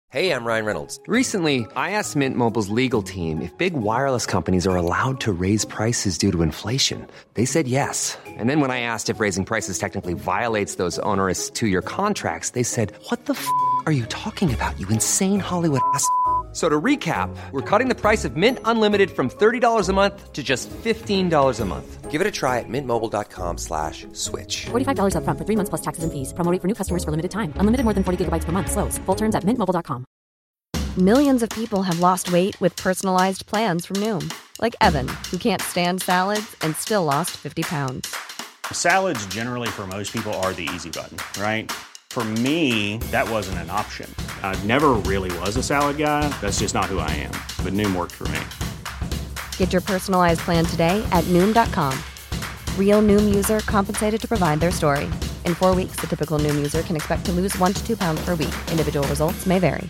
Hey, I'm Ryan Reynolds. Recently, I asked Mint Mobile's legal team if big wireless companies are allowed to raise prices due to inflation. They said yes. And then when I asked if raising prices technically violates those onerous two-year contracts, they said, "What the f*** are you talking about, you insane Hollywood ass?" So to recap, we're cutting the price of Mint Unlimited from $30 a month to just $15 a month. Give it a try at mintmobile.com/switch. $45 up front for 3 months plus taxes and fees. Promo rate for new customers for limited time. Unlimited more than 40 gigabytes per month. Slows full terms at mintmobile.com. Millions of people have lost weight with personalized plans from Noom. Like Evan, who can't stand salads and still lost 50 pounds. Salads generally for most people are the easy button, right? For me, that wasn't an option. I never really was a salad guy. That's just not who I am. But Noom worked for me. Get your personalized plan today at Noom.com. Real Noom user compensated to provide their story. In 4 weeks, the typical Noom user can expect to lose 1 to 2 pounds per week. Individual results may vary.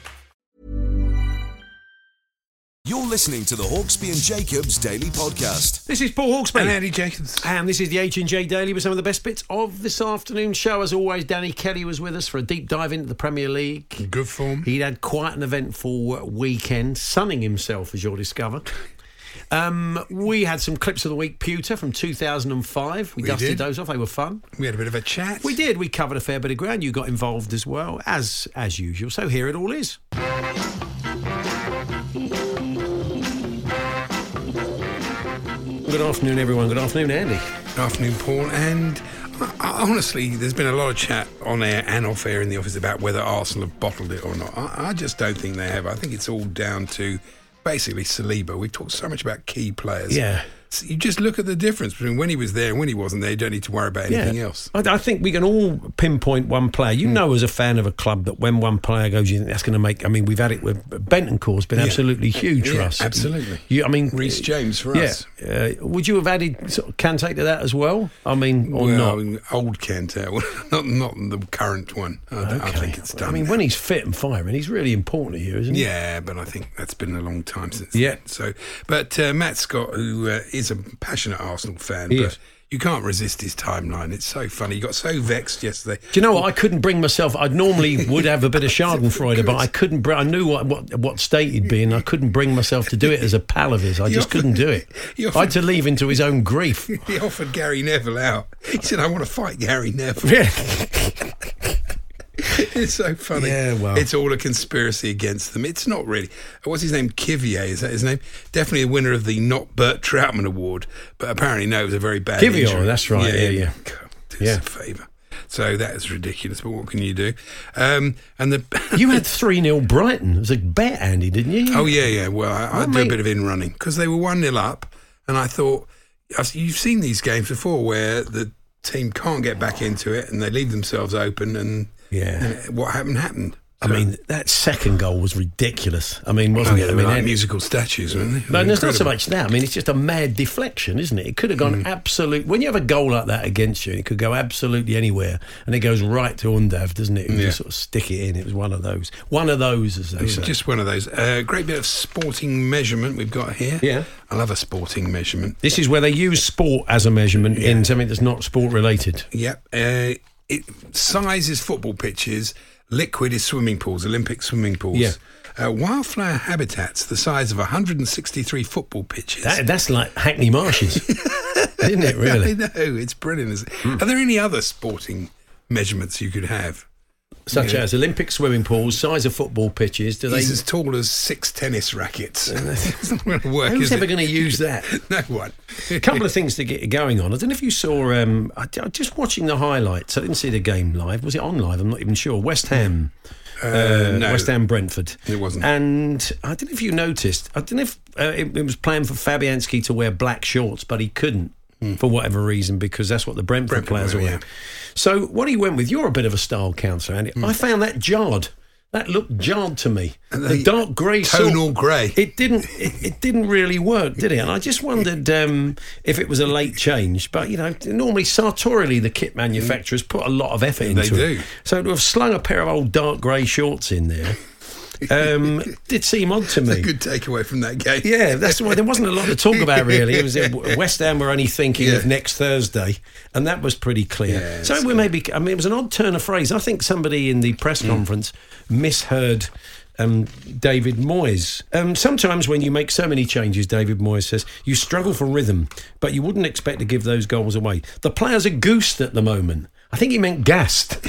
You're listening to the Hawksby and Jacobs Daily Podcast. This is Paul Hawksby. And Andy Jacobs. And this is the H&J Daily with some of the best bits of this afternoon's show. As always, Danny Kelly was with us for a deep dive into the Premier League. Good form. He'd had quite an eventful weekend, sunning himself, as you'll discover. We had some clips of the week, Pewter, from 2005. We dusted those off. They were fun. We had a bit of a chat. We did. We covered a fair bit of ground. You got involved as well, as usual. So here it all is. Good afternoon, everyone. Good afternoon, Andy. Good afternoon, Paul. And honestly, there's been a lot of chat on air and off air in the office about whether Arsenal have bottled it or not. I just don't think they have. I think it's all down to basically Saliba. We've talked so much about key players. Yeah. So you just look at the difference between when he was there and when he wasn't there. You don't need to worry about anything else. I think we can all pinpoint one player. You know, as a fan of a club, that when one player goes, you think that's going to make... I mean, we've had it with Bentancur's been absolutely huge for us. Absolutely. Reece James for us. Would you have added sort of Kante to that as well? I mean, or not? Old Kante, not the current one. I think it's done. I mean, when he's fit and firing, he's really important here, isn't he? Yeah, but I think that's been a long time since then. So, but Matt Scott, who is a passionate Arsenal fan, but you can't resist his timeline. It's so funny. He got so vexed yesterday. Do you know what? I couldn't bring myself... I normally would have a bit of Schadenfreude, but I couldn't... I knew what state he'd be in. I couldn't bring myself to do it as a pal of his. I just couldn't do it. I had to leave him to his own grief. He offered Gary Neville out. He said, "I want to fight Gary Neville." Yeah. It's so funny. Yeah, well. It's all a conspiracy against them. It's not really. What's his name? Kivier, is that his name? Definitely a winner of the Not Bert Troutman Award, but apparently, no, it was a very bad Kivier, injury. That's right, yeah. God, do us a favour. So that is ridiculous, but what can you do? You had 3-0 Brighton. It was a bet, Andy, didn't you? Oh, yeah. Well, I do a bit of in-running, because they were 1-0 up, and I thought, you've seen these games before where the team can't get back into it, and they leave themselves open, and what happened. I mean, that second goal was ridiculous. I mean, wasn't it? I mean, like musical statues, weren't they? No, there's not so much that. I mean, it's just a mad deflection, isn't it? It could have gone absolute. When you have a goal like that against you, it could go absolutely anywhere, and it goes right to Undav, doesn't it? You just sort of stick it in. It was one of those. One of those, as they say. Just one of those. Great bit of sporting measurement we've got here. Yeah. I love a sporting measurement. This is where they use sport as a measurement in something that's not sport related. Yep. Size is football pitches. Liquid is swimming pools, Olympic swimming pools. Yeah. Wildflower habitats, the size of 163 football pitches. That's like Hackney Marshes, isn't it, really? I know, it's brilliant. Are there any other sporting measurements you could have? Such as Olympic swimming pools, size of football pitches. He's as tall as 6 tennis rackets. It's not going to work, Who's ever going to use that? No one. A couple of things to get going on. I don't know if you saw... just watching the highlights. I didn't see the game live. Was it on live? I'm not even sure. West Ham. No. West Ham Brentford. It wasn't. And I don't know if you noticed. I don't know if it was planned for Fabianski to wear black shorts, but he couldn't. For whatever reason, because that's what the Brentford players are wearing. So what he went with, you're a bit of a style counsellor, Andy. I found that jarred. That looked jarred to me. And the dark grey tonal grey. It didn't really work, did it? And I just wondered if it was a late change. But normally sartorially the kit manufacturers put a lot of effort into it. They do. So to have slung a pair of old dark grey shorts in there. Did seem odd to me. It's a good takeaway from that game. Yeah, that's why there wasn't a lot to talk about really. It was West Ham were only thinking of next Thursday, and that was pretty clear. Yeah, so it was an odd turn of phrase. I think somebody in the press conference misheard David Moyes. Sometimes when you make so many changes, David Moyes says, you struggle for rhythm, but you wouldn't expect to give those goals away. The players are goosed at the moment. I think he meant gassed.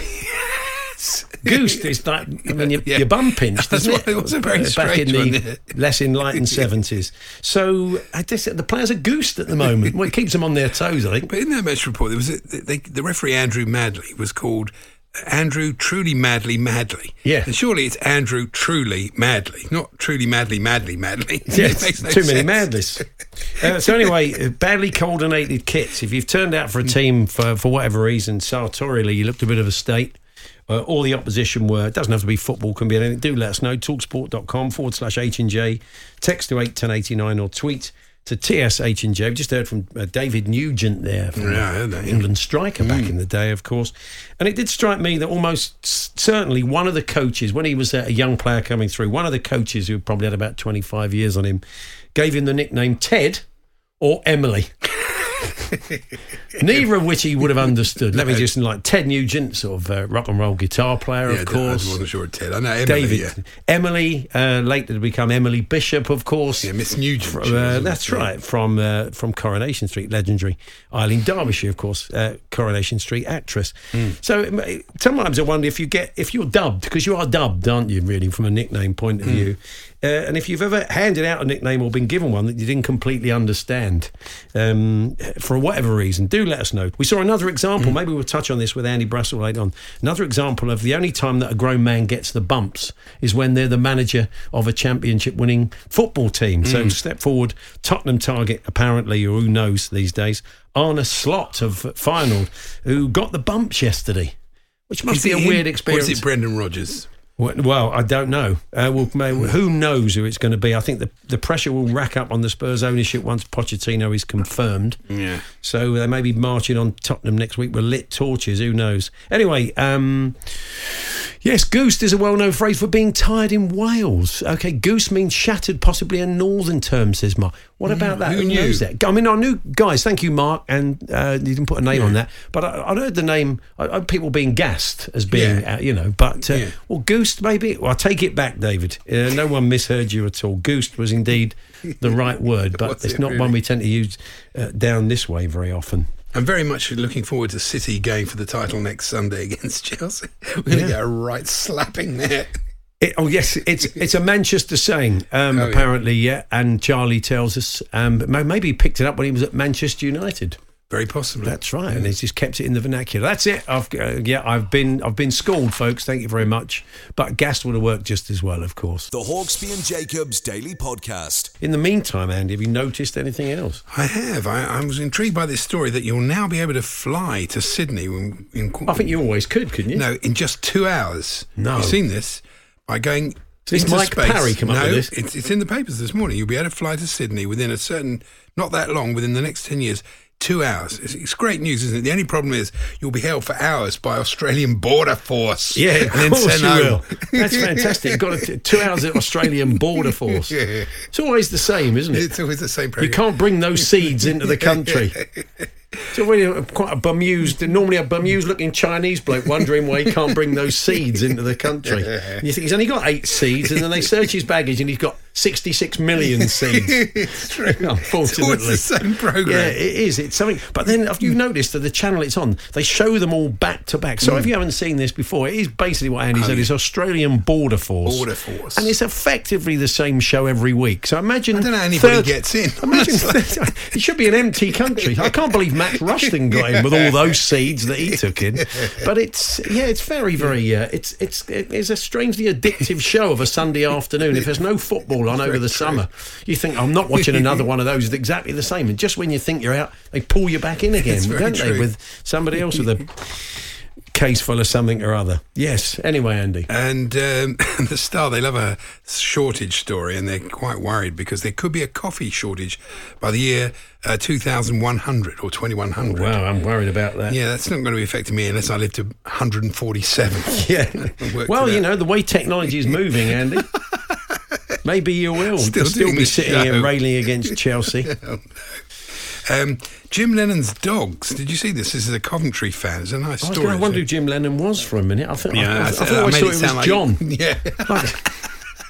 Goosed is like when your bum pinched, isn't it? It was a very back in strange the less enlightened 70s. So I guess the players are goosed at the moment. Well, it keeps them on their toes, I think. But in that match report, there was the referee Andrew Madley was called Andrew Truly Madly. Yeah. And surely it's Andrew Truly Madly, not Truly Madly. Yes, It makes no too many sense. Madleys. So anyway, badly coordinated kits. If you've turned out for a team for whatever reason, sartorially, you looked a bit of a state. All the opposition were, it doesn't have to be football, can be anything. Do let us know, talksport.com/H&J, text to 81089 or tweet to TSH&J. We've just heard from David Nugent there, from England striker back in the day, of course. And it did strike me that almost certainly one of the coaches, when he was a young player coming through, one of the coaches who probably had about 25 years on him, gave him the nickname Ted or Emily. Neither of which he would have understood. Let me just, like Ted Nugent, sort of rock and roll guitar player, of course. I wasn't sure of Ted. I know Emily. David, Emily, later to become Emily Bishop, of course. Yeah, Miss Nugent. That's right, from Coronation Street, legendary Eileen Derbyshire, of course, Coronation Street actress. So sometimes I wonder if you're dubbed, because you are dubbed, aren't you? Really, from a nickname point of view. And if you've ever handed out a nickname or been given one that you didn't completely understand, for whatever reason, do let us know. We saw another example, maybe we'll touch on this with Andy Brassel later on, another example of the only time that a grown man gets the bumps is when they're the manager of a championship-winning football team. So step forward, Tottenham target, apparently, or who knows these days, Arne Slot of Feyenoord, who got the bumps yesterday, which must be a weird experience. Or is it Brendan Rodgers? Well, I don't know. Who knows who it's going to be? I think the pressure will rack up on the Spurs ownership once Pochettino is confirmed. Yeah. So they may be marching on Tottenham next week with lit torches. Who knows? Anyway, yes, goosed is a well-known phrase for being tired in Wales. Okay, goose means shattered, possibly a northern term, says Mark. What about that? Who knows that? I mean, I knew, guys, thank you, Mark, and you didn't put a name on that, but I heard the name, people being gassed as being, well, goosed maybe? Well, I take it back, David. No one misheard you at all. Goosed was indeed the right word, but it's not one we tend to use down this way very often. I'm very much looking forward to City going for the title next Sunday against Chelsea. We're going to get a right slapping there. Yes, it's a Manchester saying, apparently, and Charlie tells us, maybe he picked it up when he was at Manchester United. Very possibly. That's right, and he's just kept it in the vernacular. That's it. I've been schooled, folks. Thank you very much. But Gast would have worked just as well, of course. The Hawksby and Jacobs Daily Podcast. In the meantime, Andy, have you noticed anything else? I have. I was intrigued by this story that you'll now be able to fly to Sydney. I think you always could, couldn't you? No, in just 2 hours. No. You've seen this? By going Did into Mike space. Parry come up with this? It's in the papers this morning. You'll be able to fly to Sydney within a certain, not that long, within the next 10 years. 2 hours. It's great news, isn't it? The only problem is you'll be held for hours by Australian Border Force. Yeah, and then sent home. Will. That's fantastic. You've got 2 hours at Australian Border Force. Yeah. It's always the same, isn't it? It's always the same program. You can't bring those seeds into the country. It's already quite a bemused, normally a bemused-looking Chinese bloke wondering why he can't bring those seeds into the country. And you think he's only got 8 seeds, and then they search his baggage and he's got 66 million seeds. It's true. Unfortunately. It's always the same program. Yeah, it is. It's something. But then you've noticed that the channel it's on, they show them all back to back. So if you haven't seen this before, it is basically what Andy said. It's Australian Border Force. Border Force. And it's effectively the same show every week. So imagine... I don't know how anybody gets in. Imagine it should be an empty country. I can't believe Matt Rushton got in with all those seeds that he took in. But it's very, very... it's a strangely addictive show of a Sunday afternoon. If there's no football on over the summer, you think, I'm not watching another one of those. It's exactly the same. And just when you think you're out, they pull you back in again, don't they? With somebody else with a case full of something or other. Yes. Anyway, Andy. And the Star, they love a shortage story, and they're quite worried because there could be a coffee shortage by the year 2100 or 2100. Oh, wow, I'm worried about that. Yeah, that's not going to be affecting me unless I live to 147. Yeah. Well, you know, the way technology is moving, Andy. Maybe you will still be sitting here railing against Chelsea. Jim Lennon's dogs. Did you see this? This is a Coventry fan. It's a nice story. I wonder who Jim Lennon was for a minute. I thought I always thought it was like, John. Yeah.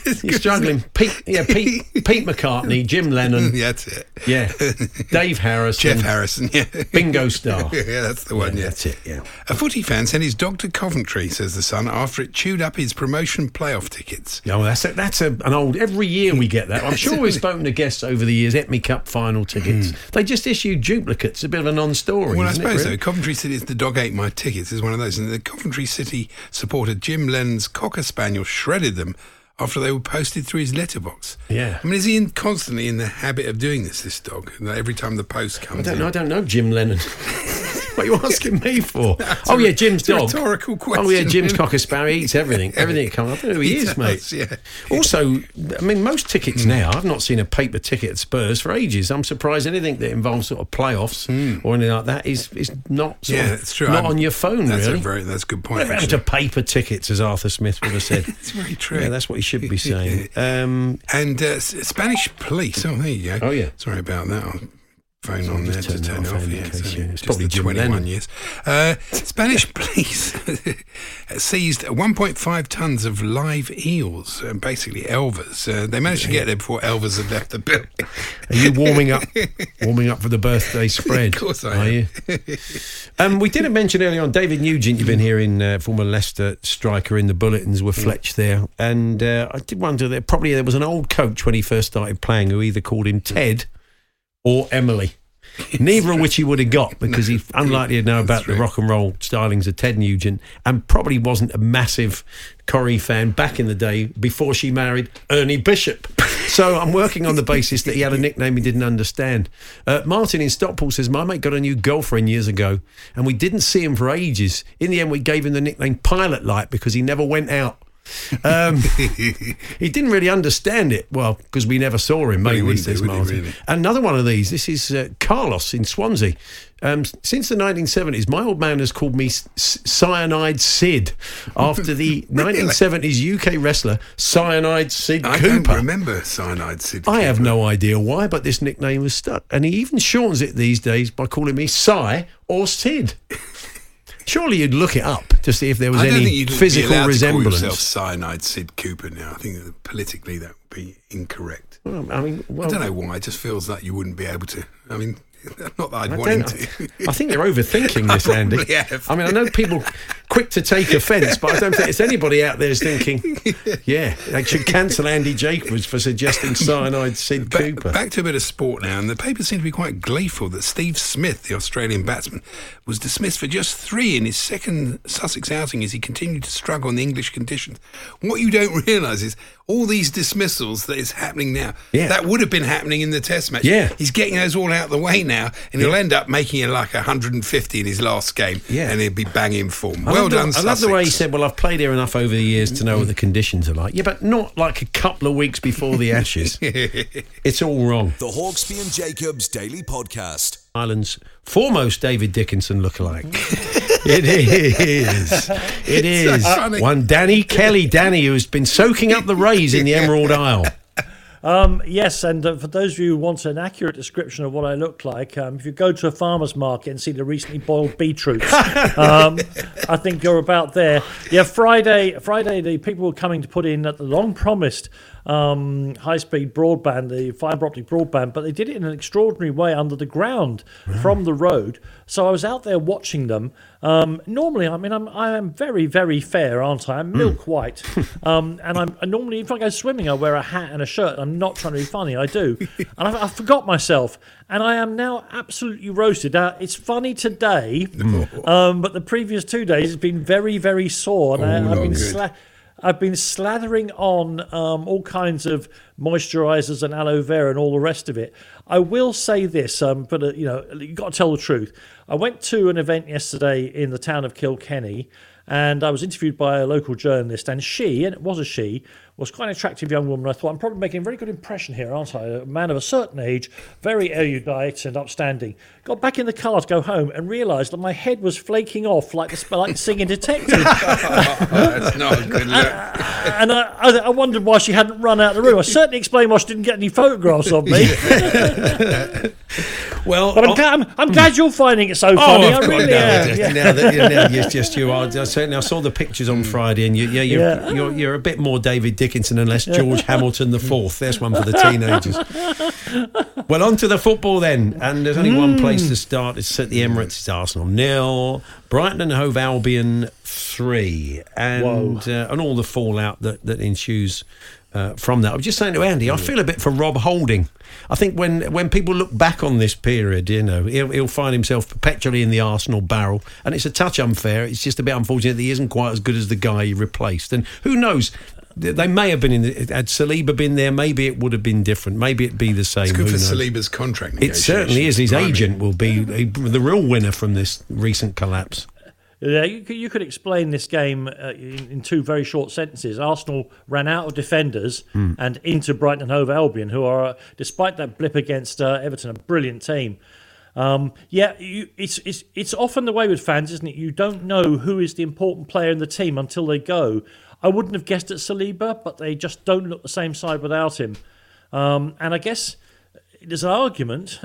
You're struggling. Pete McCartney, Jim Lennon. Yeah, that's it. Yeah. Dave Harrison. Jeff Harrison, yeah. Bingo Star. Yeah, that's the one, yeah. That's it, yeah. A footy fan sent his dog to Coventry, says The Sun, after it chewed up his promotion playoff tickets. Oh, that's an old... Every year we get that. I'm sure we've spoken to guests over the years, Etme Cup final tickets. They just issued duplicates, a bit of a non-story. Well, I isn't suppose it, really? so. Coventry City's The Dog Ate My Tickets is one of those. And the Coventry City supporter Jim Lennon's Cocker Spaniel shredded them after they were posted through his letterbox. Yeah. I mean, is he constantly in the habit of doing this dog? Every time the post comes in. I don't know Jim Lennon. What are you asking me for? Oh, yeah, Jim's dog. Rhetorical question. Oh, yeah, Jim's Cocker Sparrow. He eats everything. Everything that comes up. I don't know who he is, mate. Yeah. Also, I mean, most tickets now, I've not seen a paper ticket at Spurs for ages. I'm surprised anything that involves sort of playoffs or anything like that is not that's true. Not on your phone, that's really. That's a good point. Never happened to paper tickets, as Arthur Smith would have said. It's very true. Yeah, that's what he should be saying. And Spanish police. Oh, there you go. Oh, yeah. Sorry about that. I'll phone on there to turn it off. Yeah, it's probably just 21 years. Spanish police seized 1.5 tons of live eels, basically elvers. They managed to get there before elvers had left the building. Are you warming up for the birthday spread? Of course I am. You? We didn't mention earlier on David Nugent. You've been hearing former Leicester striker in the bulletins with Fletch there, and I did wonder that probably there was an old coach when he first started playing who either called him Ted or Emily. Neither of which he would have got, because he's unlikely to know about the rock and roll stylings of Ted Nugent, and probably wasn't a massive Corrie fan back in the day before she married Ernie Bishop. So I'm working on the basis that he had a nickname he didn't understand. Martin in Stockport says, my mate got a new girlfriend years ago and we didn't see him for ages. In the end, we gave him the nickname Pilot Light because he never went out. He didn't really understand it, well, because we never saw him, maybe, says Martin. Really? Another one of these, this is Carlos in Swansea. Since the 1970s, my old man has called me Cyanide Sid after the 1970s UK wrestler Cyanide Sid Cooper. I don't remember Cyanide Sid Cooper. I have no idea why, but this nickname was stuck, and he even shortens it these days by calling me Cy or Sid. Surely you'd look it up to see if there was any physical resemblance. To call yourself Cyanide Sid Cooper now. I think that politically that would be incorrect. Well, I don't know why. It just feels like you wouldn't be able to. I mean, not that I'd want him to. I think you're overthinking this, Andy. Have. I mean, I know people quick to take offence, but I don't think it's anybody out there is thinking, yeah, they should cancel Andy Jacobs for suggesting Cyanide Sid Cooper. Back to a bit of sport now, and the paper seemed to be quite gleeful that Steve Smith, the Australian batsman, was dismissed for just 3 in his second Sussex outing as he continued to struggle in the English conditions. What you don't realise is all these dismissals that is happening now, that would have been happening in the Test match. Yeah. He's getting those all out the way now, and he'll end up making it like 150 in his last game, and he'll be banging form. Well done, Sussex. I love the way he said, well, I've played here enough over the years to know what the conditions are like. Yeah, but not like a couple of weeks before the Ashes. It's all wrong. The Hawksby and Jacobs Daily Podcast. Ireland's foremost David Dickinson lookalike. It is. It is. So one Danny Kelly. Danny, who's been soaking up the rays in the Emerald Isle. Yes, and for those of you who want an accurate description of what I look like, if you go to a farmer's market and see the recently boiled beetroots, I think you're about there. Yeah, Friday, the people were coming to put in the long-promised high-speed broadband, the fibre optic broadband, but they did it in an extraordinary way under the ground from the road. So I was out there watching them. Normally, I mean, I am very, very fair, aren't I? I'm milk white. And I normally, if I go swimming, I wear a hat and a shirt. I'm not trying to be funny, I do. And I forgot myself. And I am now absolutely roasted. It's funny today, but the previous 2 days it's been very, very sore. And I've been slathering on all kinds of moisturisers and aloe vera and all the rest of it. I will say this, but you've got to tell the truth. I went to an event yesterday in the town of Kilkenny, and I was interviewed by a local journalist, and it was a she, was quite an attractive young woman. I thought, I'm probably making a very good impression here, aren't I? A man of a certain age, very erudite and upstanding. Got back in the car to go home and realised that my head was flaking off like the singing detective. That's not a good look. And I wondered why she hadn't run out of the room. I certainly explained why she didn't get any photographs of me. Well, but I'm glad you're finding it so funny. I really am. Yes, you are. I saw the pictures on Friday, and you're a bit more David Dickinson Dickinson unless George Hamilton IV. There's one for the teenagers. Well, on to the football then. And there's only one place to start. It's at the Emirates. It's Arsenal 0, Brighton and Hove Albion 3. And all the fallout that ensues from that. I was just saying to Andy, I feel a bit for Rob Holding. I think when people look back on this period, he'll find himself perpetually in the Arsenal barrel, and it's a touch unfair. It's just a bit unfortunate that he isn't quite as good as the guy he replaced. And who knows? They may have been had Saliba been there, maybe it would have been different. Maybe it'd be the same. It's good for Saliba's contract negotiations. It certainly is. His agent will be the real winner from this recent collapse. Yeah, you could explain this game in two very short sentences. Arsenal ran out of defenders and into Brighton and Hove Albion, who are, despite that blip against Everton, a brilliant team. It's often the way with fans, isn't it? You don't know who is the important player in the team until they go. I wouldn't have guessed at Saliba, but they just don't look the same side without him. And I guess there's an argument,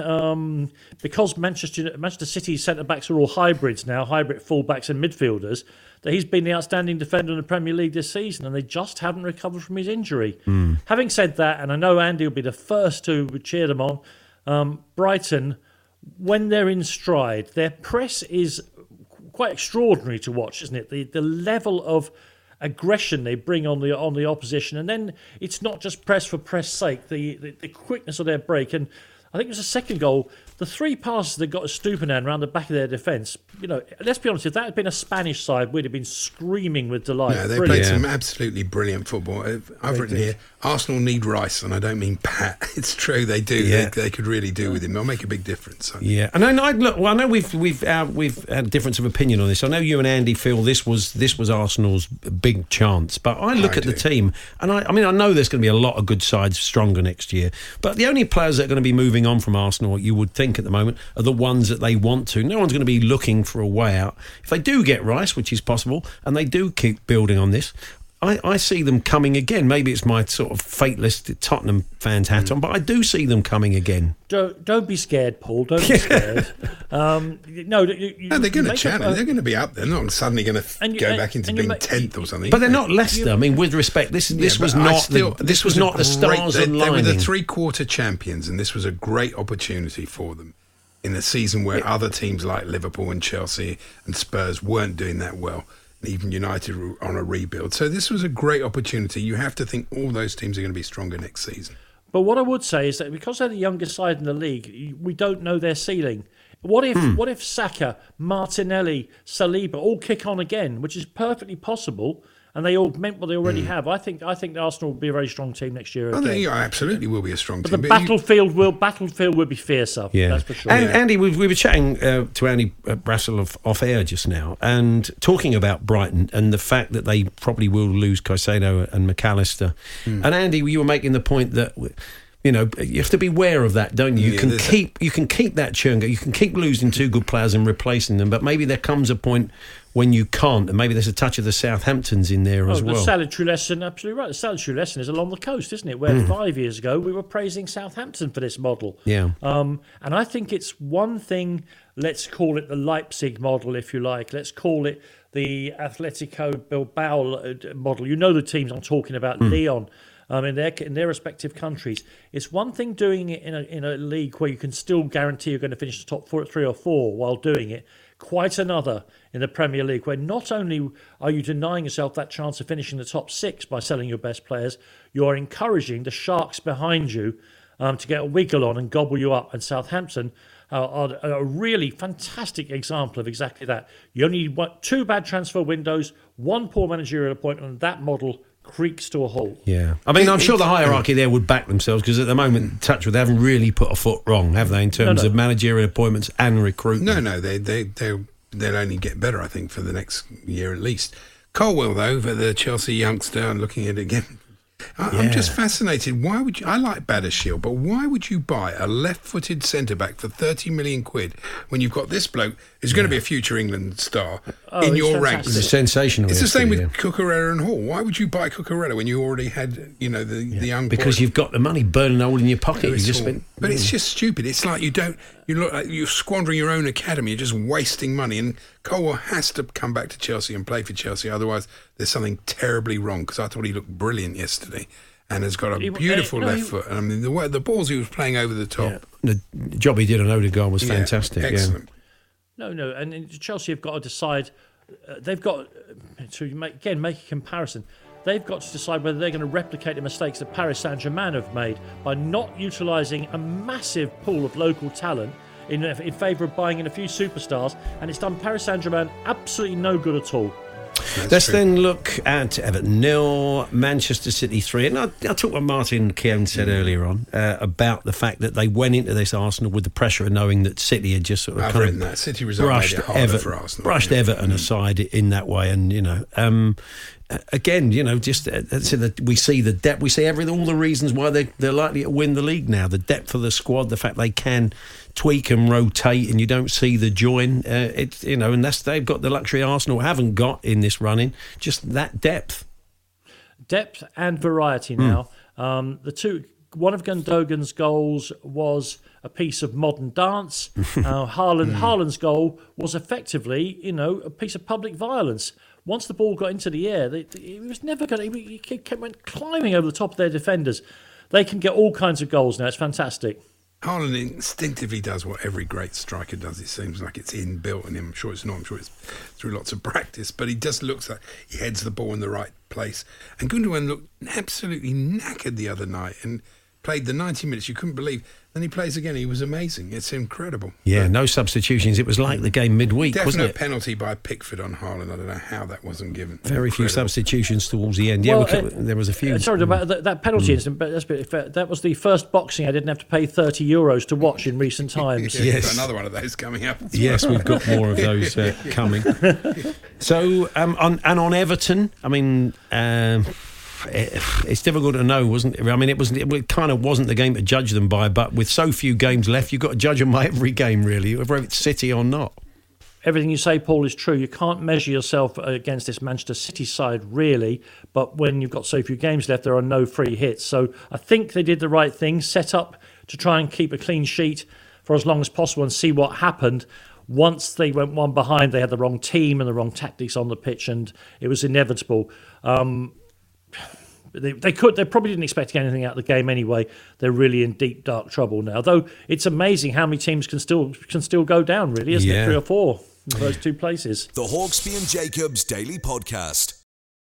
because Manchester City's centre-backs are all hybrids now, hybrid full-backs and midfielders, that he's been the outstanding defender in the Premier League this season, and they just haven't recovered from his injury. Having said that, and I know Andy will be the first to cheer them on, Brighton, when they're in stride, their press is quite extraordinary to watch, isn't it? The level of aggression they bring on the opposition, and then it's not just press for press sake. The quickness of their break, and I think it was the second goal. The three passes they got to Stupinan around the back of their defence. Let's be honest. If that had been a Spanish side, we'd have been screaming with delight. No, they played some absolutely brilliant football. I've written here, Arsenal need Rice, and I don't mean Pat. It's true, they do. Yeah. They could really do with him. They'll make a big difference. Yeah, and I know we've had a difference of opinion on this. I know you and Andy feel this was Arsenal's big chance, but I look at the team, and I know there's going to be a lot of good sides stronger next year, but the only players that are going to be moving on from Arsenal, you would think at the moment, are the ones that they want to. No one's going to be looking for a way out. If they do get Rice, which is possible, and they do keep building on this, I see them coming again. Maybe it's my sort of fateless Tottenham fans hat on, but I do see them coming again. Don't be scared, Paul. Don't be scared. No, they're going to challenge. They're going to be up there. They're not suddenly going to go back into being 10th or something. But they're not Leicester. I mean, with respect, this was not the stars aligning. They were the three-quarter champions, and this was a great opportunity for them in a season where other teams like Liverpool and Chelsea and Spurs weren't doing that well. Even United were on a rebuild. So this was a great opportunity. You have to think all those teams are going to be stronger next season. But what I would say is that because they're the youngest side in the league, we don't know their ceiling. What if Saka, Martinelli, Saliba all kick on again, which is perfectly possible, and they augment what they already have? I think Arsenal will be a very strong team next year. I think absolutely will be a strong team. But the battlefield will be fiercer. Yeah, that's for sure. And Andy, we were chatting to Andy Brassel off air just now, and talking about Brighton and the fact that they probably will lose Caicedo and McAllister. And Andy, you were making the point that, you have to be aware of that, don't you? You can keep that churn going. You can keep losing two good players and replacing them, but maybe there comes a point when you can't, and maybe there's a touch of the Southamptons in there as well. The salutary lesson, absolutely right. The salutary lesson is along the coast, isn't it? Where 5 years ago we were praising Southampton for this model. Yeah. And I think it's one thing. Let's call it the Leipzig model, if you like. Let's call it the Atletico Bilbao model. You know the teams I'm talking about, Lyon. In their respective countries. It's one thing doing it in a league where you can still guarantee you're going to finish the top 3 or 4 while doing it. Quite another in the Premier League, where not only are you denying yourself that chance of finishing the top 6 by selling your best players, you are encouraging the sharks behind you to get a wiggle on and gobble you up. And Southampton are a really fantastic example of exactly that. You only want 2 bad transfer windows, 1 poor managerial appointment, and that model creaks to a halt. Yeah. I mean, I'm sure the hierarchy there would back themselves, because at the moment, Touchwood, they haven't really put a foot wrong, have they, in terms of managerial appointments and recruitment? No, they'll only get better, I think, for the next year at least. Colwell, though, for the Chelsea youngster, I'm looking at it again. I'm just fascinated. Why would you? I like Badiashile, but why would you buy a left-footed centre-back for 30 million quid when you've got this bloke who's going to be a future England star in your ranks? It's sensational. It's the same with Cucurella and Hall. Why would you buy Cucurella when you already had, the young? Because you've got the money burning a hole in your pocket. But it's just stupid. It's like you don't. You look like you're squandering your own academy. You're just wasting money. And Colwill has to come back to Chelsea and play for Chelsea. Otherwise, there's something terribly wrong, because I thought he looked brilliant yesterday and has got a beautiful left foot. And I mean, the balls he was playing over the top. Yeah. The job he did on Odegaard was fantastic. Excellent. No, and Chelsea have got to decide. They've got to make a comparison. They've got to decide whether they're going to replicate the mistakes that Paris Saint-Germain have made by not utilising a massive pool of local talent in favour of buying in a few superstars, and it's done Paris Saint-Germain absolutely no good at all. Let's then look at Everton 0, Manchester City 3. And I talked what Martin Keown said earlier on about the fact that they went into this Arsenal with the pressure of knowing that City had just sort of kind of City result brushed made it harder for Arsenal. Brushed Everton aside in that way. And, again, just we see the depth, we see everything, all the reasons why they're likely to win the league now. The depth of the squad, the fact they can tweak and rotate, and you don't see the join. And they've got the luxury Arsenal haven't got in this running. Just that depth and variety now. One of Gundogan's goals was a piece of modern dance. Haaland's goal was effectively, a piece of public violence. Once the ball got into the air, he was never going to. He went climbing over the top of their defenders. They can get all kinds of goals now. It's fantastic. Haaland instinctively does what every great striker does. It seems like it's inbuilt in him. I'm sure it's not. I'm sure it's through lots of practice. But he just looks like he heads the ball in the right place. And Gundogan looked absolutely knackered the other night and played the 90 minutes. You couldn't believe. Then he plays again. He was amazing. It's incredible. Yeah, no substitutions. It was like the game midweek, wasn't it? Definite penalty by Pickford on Haaland. I don't know how that wasn't given. Very few substitutions towards the end. There was a few. Sorry about that penalty incident, but that was the first boxing I didn't have to pay €30 to watch in recent times. Yes. Another one of those coming up. Yes, we've got more of those coming. So, on Everton, I mean... it's difficult to know, wasn't it? I mean, it kind of wasn't the game to judge them by, but with so few games left, you've got to judge them by every game, really, whether it's City or not. Everything you say, Paul, is true. You can't measure yourself against this Manchester City side, really, but when you've got so few games left, there are no free hits. So I think they did the right thing, set up to try and keep a clean sheet for as long as possible and see what happened. Once they went one behind, they had the wrong team and the wrong tactics on the pitch, and it was inevitable. They probably didn't expect to get anything out of the game anyway. They're really in deep, dark trouble now. Though it's amazing how many teams can still go down, really, isn't it? 3 or 4 in those two places. The Hawksbee and Jacobs Daily Podcast.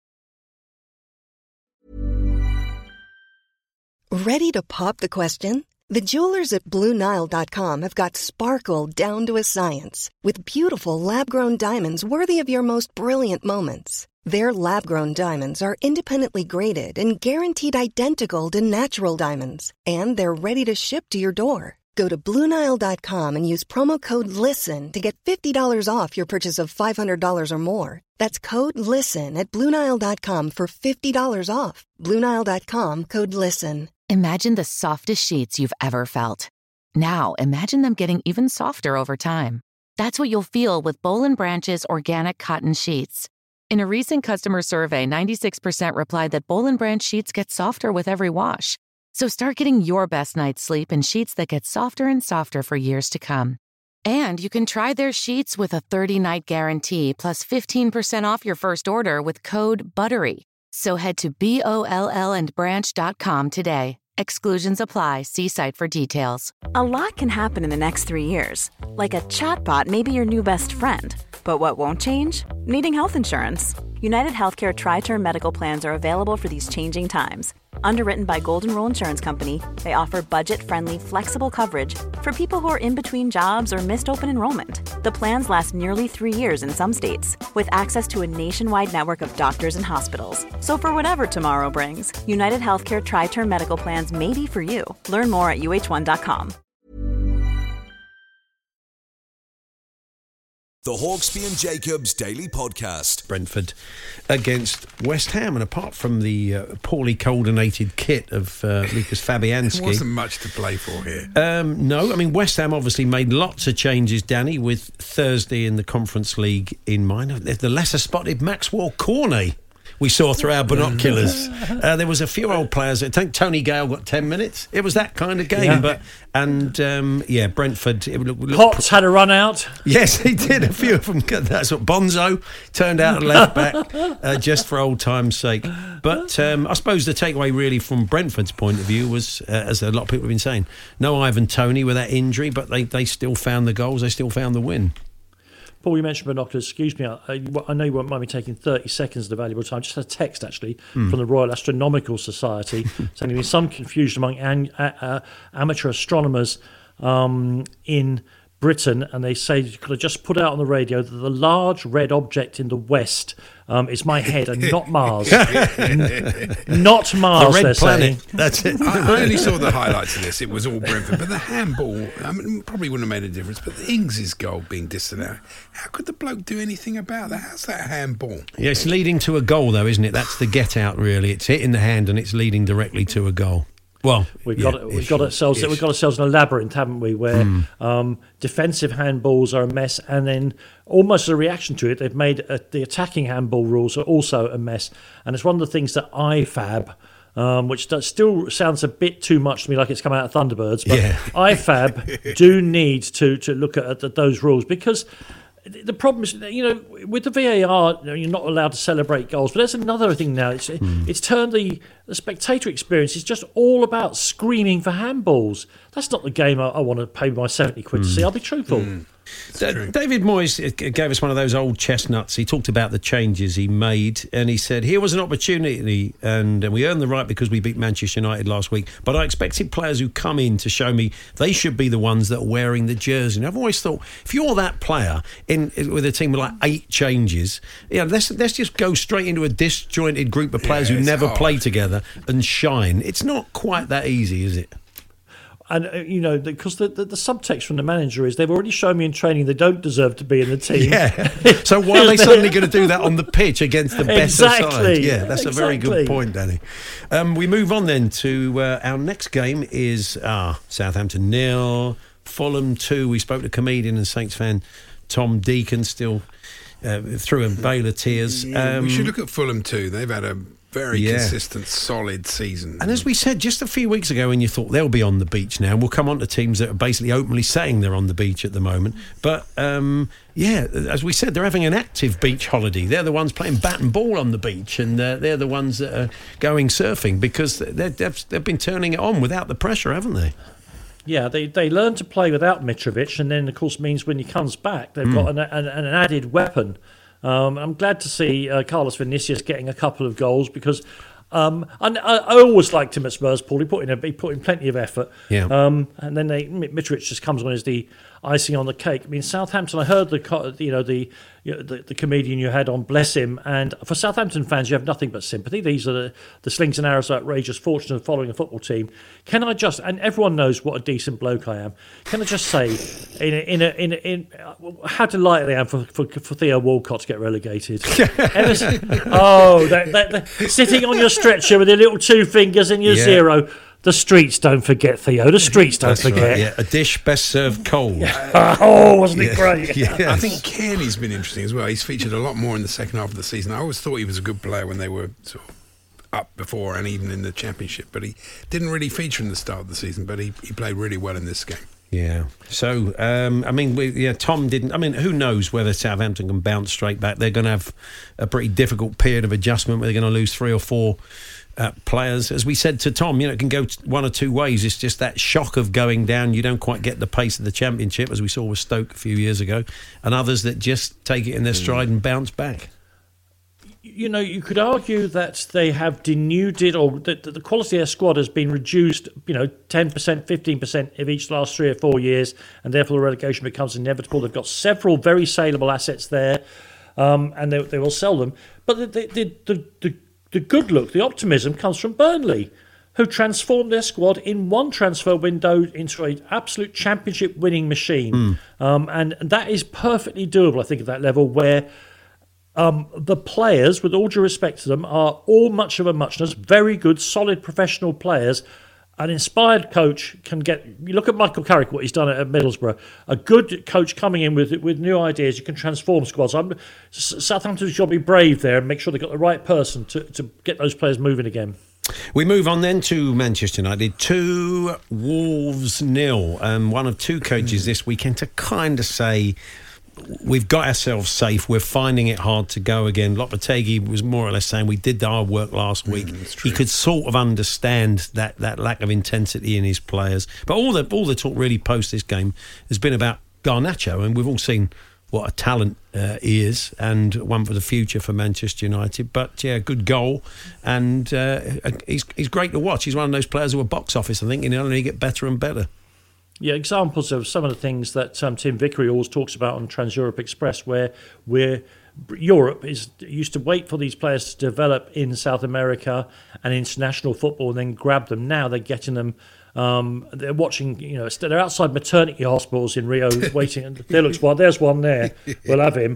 Ready to pop the question? The jewelers at BlueNile.com have got sparkle down to a science with beautiful lab-grown diamonds worthy of your most brilliant moments. Their lab-grown diamonds are independently graded and guaranteed identical to natural diamonds. And they're ready to ship to your door. Go to BlueNile.com and use promo code LISTEN to get $50 off your purchase of $500 or more. That's code LISTEN at BlueNile.com for $50 off. BlueNile.com, code LISTEN. Imagine the softest sheets you've ever felt. Now imagine them getting even softer over time. That's what you'll feel with Boll & Branch's organic cotton sheets. In a recent customer survey, 96% replied that Boll & Branch sheets get softer with every wash. So start getting your best night's sleep in sheets that get softer and softer for years to come. And you can try their sheets with a 30-night guarantee plus 15% off your first order with code BUTTERY. So head to BOLLandbranch.com today. Exclusions apply. See site for details. A lot can happen in the next 3 years. Like a chatbot may be your new best friend. But what won't change? Needing health insurance. United Healthcare Tri-Term Medical Plans are available for these changing times. Underwritten by Golden Rule Insurance Company, they offer budget-friendly, flexible coverage for people who are in between jobs or missed open enrollment. The plans last nearly 3 years in some states, with access to a nationwide network of doctors and hospitals. So for whatever tomorrow brings, United Healthcare Tri-Term Medical Plans may be for you. Learn more at uh1.com. The Hawksbee and Jacobs Daily Podcast. Brentford against West Ham, and apart from the poorly coordinated kit of Lucas Fabianski, there wasn't much to play for here. No, I mean West Ham obviously made lots of changes, Danny, with Thursday in the Conference League in mind. The lesser spotted Maxwell Cornet we saw through our binoculars. There was a few old players. I think Tony Gale got 10 minutes. It was that kind of game. Brentford. Potts had a run out. Yes, he did. A few of them. That's what Bonzo turned out at left back, just for old time's sake. But I suppose the takeaway really from Brentford's point of view was, as a lot of people have been saying, no Ivan Toney with that injury, but they still found the goals. They still found the win. Paul, you mentioned binoculars. Excuse me, I know you won't mind me taking 30 seconds of valuable time. Just had a text, actually, from the Royal Astronomical Society saying there's been some confusion among amateur astronomers in Britain, and they say you could have just put out on the radio that the large red object in the west is my head and not Mars. Not Mars, the red they're planet. saying. That's it. I only saw the highlights of this. It was all Brentford. But the handball, probably wouldn't have made a difference. But Ings' goal being disallowed, how could the bloke do anything about that? How's that a handball? Yeah, it's leading to a goal, though, isn't it? That's the get out, really. It's hitting the hand and it's leading directly to a goal. Well, we've got ourselves in a labyrinth, haven't we? Where defensive handballs are a mess, and then almost as a reaction to it, they've made the attacking handball rules are also a mess. And it's one of the things that IFAB, which still sounds a bit too much to me, like it's come out of Thunderbirds, but IFAB do need to look at those rules, because the problem is, with the VAR, you're not allowed to celebrate goals. But there's another thing now. It's turned the spectator experience is just all about screaming for handballs. That's not the game I want to pay my 70 quid to see. I'll be truthful. David Moyes gave us one of those old chestnuts. He talked about the changes he made, and he said, here was an opportunity, and we earned the right because we beat Manchester United last week, but I expected players who come in to show me they should be the ones that are wearing the jersey. And I've always thought, if you're that player with a team with like 8 changes, let's just go straight into a disjointed group of players who never play together and shine. It's not quite that easy, is it? And, because the subtext from the manager is they've already shown me in training they don't deserve to be in the team. Yeah. So why are they suddenly going to do that on the pitch against the better side? Yeah, that's a very good point, Danny. We move on then to our next game is Southampton 0, Fulham 2. We spoke to comedian and Saints fan Tom Deacon, still through a veil of tears. We should look at Fulham 2. They've had a very consistent, solid season. And as we said just a few weeks ago, when you thought they'll be on the beach now, we'll come on to teams that are basically openly saying they're on the beach at the moment. But, as we said, they're having an active beach holiday. They're the ones playing bat and ball on the beach, and they're the ones that are going surfing, because they've been turning it on without the pressure, haven't they? Yeah, they learn to play without Mitrovic, and then, of course, means when he comes back, they've got an added weapon. I'm glad to see Carlos Vinicius getting a couple of goals, because I always liked him at Spurs, Paul. He put in plenty of effort. Yeah. And then Mitrovic just comes on as the icing on the cake. I mean, Southampton, I heard the comedian you had on, bless him, and for Southampton fans, you have nothing but sympathy. These are the slings and arrows of outrageous fortune of following a football team. Can I just, and everyone knows what a decent bloke I am, can I just say, in how delighted I am for Theo Walcott to get relegated. Sitting on your stretcher with your little 2 fingers and your zero. The streets don't forget, Theo. The streets don't forget. Right, yeah. A dish best served cold. Wasn't it great? Yes. I think Kearney's been interesting as well. He's featured a lot more in the second half of the season. I always thought he was a good player when they were sort of up before and even in the Championship, but he didn't really feature in the start of the season, but he played really well in this game. Yeah. So, Tom didn't. I mean, who knows whether Southampton can bounce straight back? They're going to have a pretty difficult period of adjustment where they're going to lose 3 or 4 players. As we said to Tom, it can go one or two ways. It's just that shock of going down. You don't quite get the pace of the Championship, as we saw with Stoke a few years ago, and others that just take it in their stride and bounce back. You could argue that they have denuded, or that the quality of their squad has been reduced, 10%, 15% of each last 3 or 4 years, and therefore the relegation becomes inevitable. They've got several very saleable assets there, and they will sell them. But the good look, the optimism comes from Burnley, who transformed their squad in one transfer window into an absolute Championship winning machine. And that is perfectly doable, I think, at that level, where the players, with all due respect to them, are all much of a muchness, very good, solid professional players, an inspired coach can get. You look at Michael Carrick, what he's done at Middlesbrough. A good coach coming in with new ideas, you can transform squads. Southampton's got to be brave there and make sure they've got the right person to get those players moving again. We move on then to Manchester United 2, Wolves 0. One of two coaches this weekend to kind of say, we've got ourselves safe. We're finding it hard to go again. Lopetegui was more or less saying we did our work last week. He could sort of understand that lack of intensity in his players. But all the talk really post this game has been about Garnacho, and we've all seen what a talent he is, and one for the future for Manchester United. But yeah, good goal, and he's great to watch. He's one of those players who are box office. I think he'll only get better and better. Yeah, examples of some of the things that Tim Vickery always talks about on Trans-Europe Express, where Europe used to wait for these players to develop in South America and international football and then grab them. Now they're getting them. They're watching, they're outside maternity hospitals in Rio waiting. And there looks one. There's one there. We'll have him.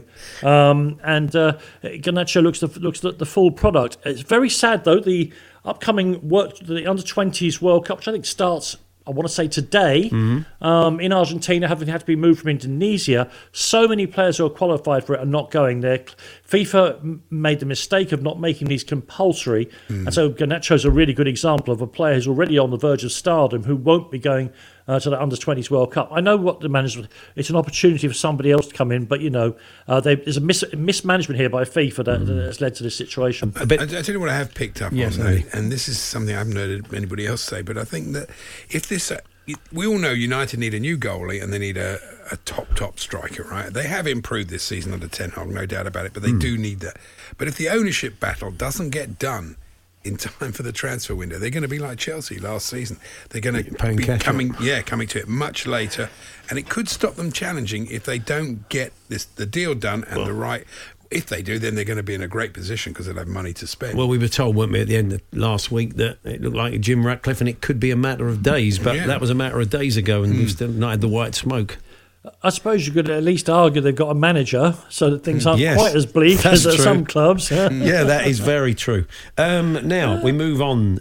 And Garnacho looks the full product. It's very sad though. The upcoming the under-20s World Cup, which I think starts, I want to say today, in Argentina, having had to be moved from Indonesia. So many players who are qualified for it are not going there. FIFA made the mistake of not making these compulsory. And so Garnacho's a really good example of a player who's already on the verge of stardom who won't be going to the Under-20s World Cup. I know what the management... It's an opportunity for somebody else to come in, but, there's a mismanagement here by FIFA that has led to this situation. I tell you what I have picked up on, and this is something I haven't heard anybody else say, but I think that if this... we all know United need a new goalie and they need a top striker, right? They have improved this season under Ten Hag, no doubt about it, but they do need that. But if the ownership battle doesn't get done in time for the transfer window, they're going to be like Chelsea last season. They're going to be coming to it much later, and it could stop them challenging if they don't get the deal done and the right. If they do, then they're going to be in a great position because they'll have money to spend. Well, we were told, weren't we, at the end of last week that it looked like Jim Ratcliffe and it could be a matter of days, but that was a matter of days ago and we've still not had the white smoke. I suppose you could at least argue they've got a manager so that things aren't quite as bleak as at some clubs. Yeah, that is very true. Now, we move on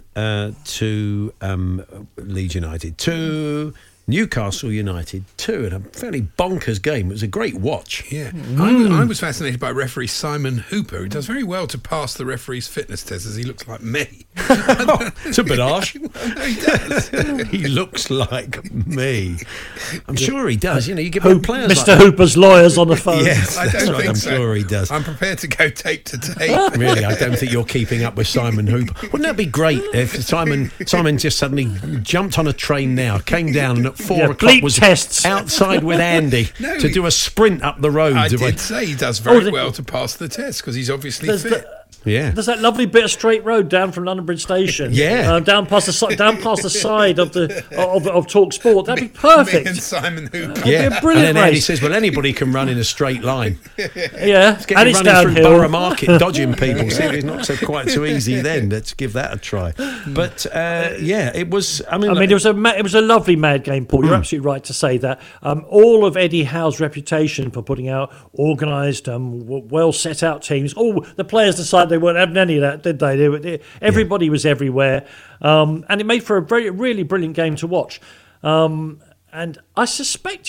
to Leeds United 2, Newcastle United 2, in a fairly bonkers game. It was a great watch. Yeah. I was fascinated by referee Simon Hooper, who does very well to pass the referee's fitness test, as he looks like me. It's a bit harsh. No, he does. He looks like me. I'm sure he does. You give him players Mr. like Hooper's lawyers on the phone. Yes, I don't think I'm so. sure he does. I'm prepared to go tape to tape. Really, I don't think you're keeping up with Simon Hooper. Wouldn't that be great if Simon just suddenly jumped on a train now, came down and at 4 o'clock was outside with Andy to do a sprint up the road. I did say he does very well to pass the test because he's obviously fit. There's that lovely bit of straight road down from London Bridge Station. Down past the side of Talk Sport. That'd be perfect. Me and Simon Hooper. Yeah, be a brilliant and then Andy race. says, "Well, anybody can run in a straight line." Yeah, it's getting running through Borough Market, dodging people. See, it's not quite so easy then. Let's give that a try. But it was. It was a lovely mad game, Paul. You're absolutely right to say that. All of Eddie Howe's reputation for putting out organised, well set out teams. All the players decided they weren't having any of that, did they? Everybody was everywhere, and it made for a really brilliant game to watch. And I suspect,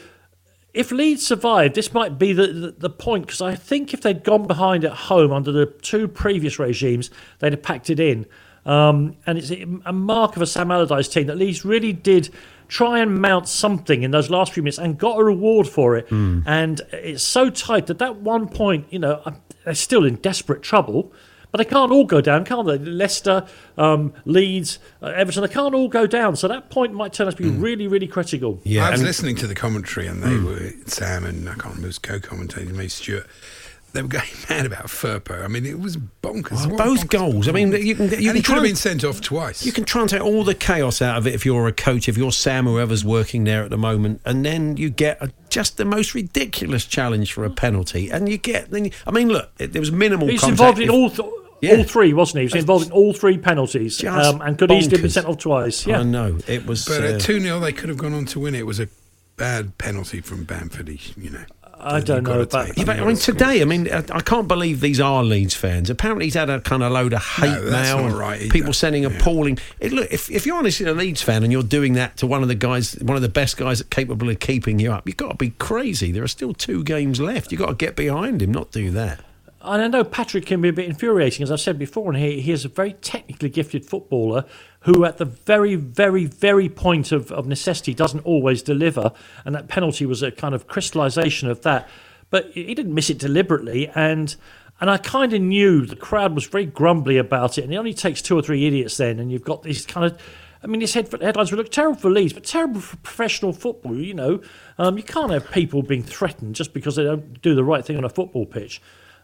if Leeds survived, this might be the point, because I think if they'd gone behind at home under the two previous regimes, they'd have packed it in. And it's a mark of a Sam Allardyce team that Leeds really did try and mount something in those last few minutes and got a reward for it. And it's so tight that one point, they're still in desperate trouble. But they can't all go down, can they? Leicester, Leeds, Everton, they can't all go down. So that point might turn out to be really, really critical. Yeah, I was listening to the commentary, and they were, Sam and I can't remember who's co-commentating, maybe Stuart. They were going mad about Firpo. I mean, it was bonkers. Both goals. I mean, you can he could have been sent off twice. You can try and take all the chaos out of it if you're a coach, if you're Sam, whoever's working there at the moment, and then you get just the most ridiculous challenge for a penalty, and look, there was minimal. He's contact. Involved in all three, wasn't he? He was involved in all three penalties, and could easily have been sent off twice. Yeah, I know it was. But at 2-0, they could have gone on to win it. It was a bad penalty from Bamford. I don't know about. Yeah, but I mean, today, I can't believe these are Leeds fans. Apparently, he's had a kind of load of hate mail. Not right either. People sending appalling. Look, if you're honestly a Leeds fan and you're doing that to one of the best guys capable of keeping you up, you've got to be crazy. There are still 2 games left. You've got to get behind him, not do that. And I know Patrick can be a bit infuriating, as I've said before, and he is a very technically gifted footballer who, at the very, very, very point of necessity, doesn't always deliver. And that penalty was a kind of crystallisation of that. But he didn't miss it deliberately, and I kind of knew the crowd was very grumbly about it. And it only takes 2 or 3 idiots then, and you've got these kind of. I mean, his headlines would look terrible for Leeds, but terrible for professional football. You can't have people being threatened just because they don't do the right thing on a football pitch.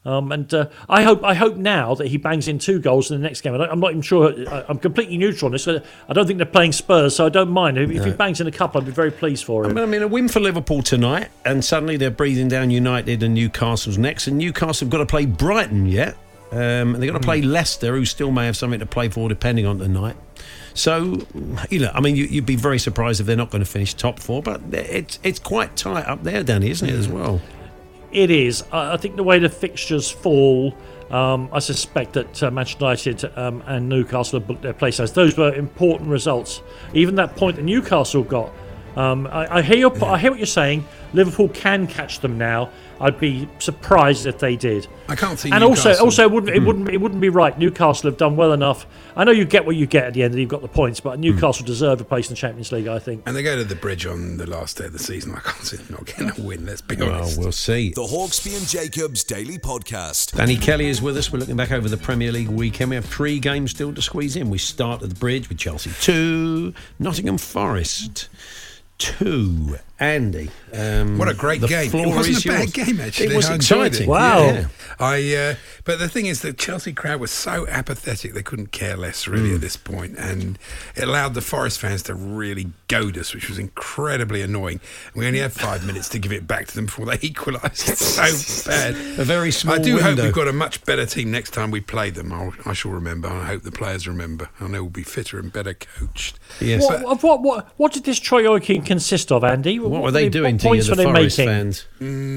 I hope now that he bangs in 2 goals in the next game. I'm not even sure. I'm completely neutral on this. I don't think they're playing Spurs, so I don't mind. If he bangs in a couple, I'd be very pleased for him. I mean, a win for Liverpool tonight, and suddenly they're breathing down United and Newcastle's next. And Newcastle have got to play Brighton yet. And they've got to play Leicester, who still may have something to play for depending on tonight. So, you'd be very surprised if they're not going to finish top 4. But it's quite tight up there, Danny, isn't it, as well? It is. I think the way the fixtures fall, I suspect that Manchester United and Newcastle have booked their places. Those were important results. Even that point that Newcastle got. I hear what you're saying. Liverpool can catch them now. I'd be surprised if they did. I can't see. And Newcastle. also, it wouldn't be right. Newcastle have done well enough. I know you get what you get at the end, and you've got the points. But Newcastle deserve a place in the Champions League, I think. And they go to the Bridge on the last day of the season. I can't see them not getting a win. Let's be honest. Well, we'll see. The Hawksby and Jacobs Daily Podcast. Danny Kelly is with us. We're looking back over the Premier League weekend. We have 3 games still to squeeze in. We start at the Bridge with Chelsea 2, Nottingham Forest 2. Andy, what a great game! It wasn't a bad game actually. It was exciting. Wow! Yeah. But the thing is, the Chelsea crowd was so apathetic; they couldn't care less really at this point, and it allowed the Forest fans to really goad us, which was incredibly annoying. And we only had 5 minutes to give it back to them before they equalised. It's so bad. A very small. I do window. hope we've got a much better team next time we play them. I shall remember. I hope the players remember. I know we'll be fitter and better coached. Yes. What did this Troika consist of, Andy? What were they doing to you, the Forest fans?